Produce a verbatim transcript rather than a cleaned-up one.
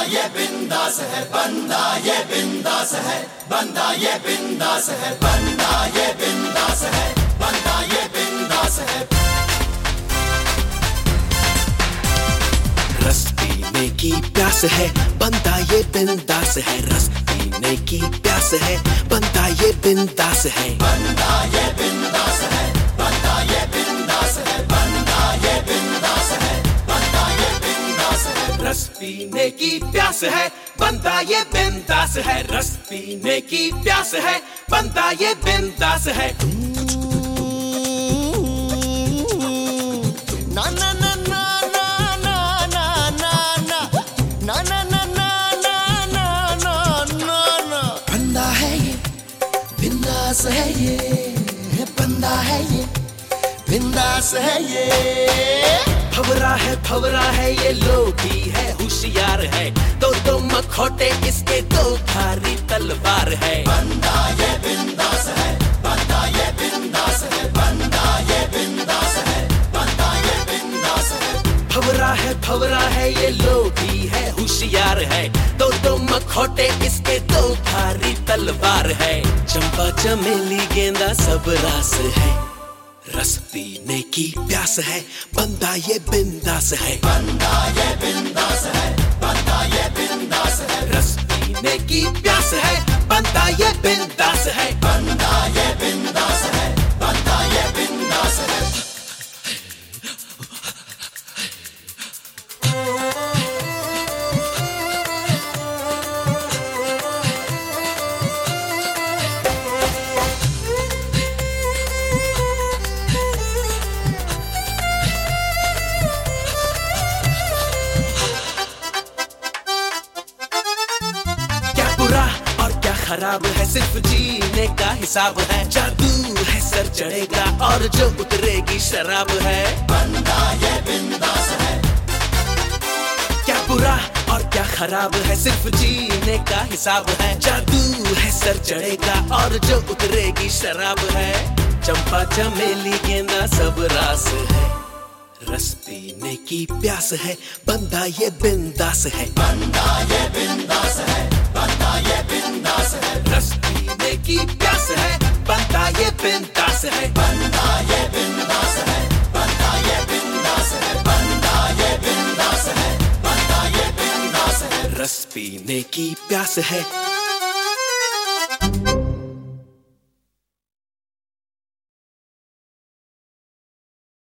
ये बिंदास है, बंदा ये बिंदास है, बंदा ये बिंदास है, बंदा ये बिंदास है, बंदा ये बिंदास है। रस पीने की प्यास है, बंदा ये बिंदास है। रस पीने की प्यास है, बंदा ये बिंदास है। बंदा ये बिंदास है, बंदा ये बिंदास है, बंदा ये बिंदास है, बंदा ये बिंदास है। रस पीने की प्यास है, बंदा ये बिंदास है। रस पीने की प्यास है, बंदा ये बिंदास है। ना ना ना ना ना ना ना ना ना ना ना ना ना ना ना बंदा है ये, बिंदास है ये, बंदा है ये, बिंदास है ये। फवरा है फवरा है ये लोभी है, होशियार है, दो दो मखौटे इसके, दो धारी तलवार है। बंदा ये बिंदास है, बंदा ये बिंदास है, बंदा ये बिंदास है, बंदा ये बिंदास है। फवरा है फवरा है ये लोभी है, होशियार है, दो दो मखौटे इसके, दो धारी तलवार है। चंपा चमेली गेंदा सब रास है, रस पीने की प्यास है, बंदा ये बिंदास है। बंदा ये बिंदास है, बंदा ये बिंदास है। रस पीने की प्यास है, बंदा ये बिंदास है। बंदा ये बिंदास है, बंदा ये बिंदास है। खराब है सिर्फ जीने का हिसाब है, जादू है सर चढ़ेगा और जो उतरेगी शराब है। बंदा ये बिंदास है। क्या बुरा और क्या खराब है, सिर्फ जीने का हिसाब है, जादू है सर चढ़ेगा और जो उतरेगी शराब है। चंपा चमेली गेंदा सब रास है, रस पीने की प्यास है, बंदा ये बिंदास है। बंदा ये बिंदास है, बंदा ये बिंदास है। रस पीने की प्यास है, बंदा ये बिंदास है। बंदा ये बिंदास है, बंदा ये बिंदास है, बंदा ये बिंदास है, बंदा ये बिंदास है। रस पीने की प्यास है,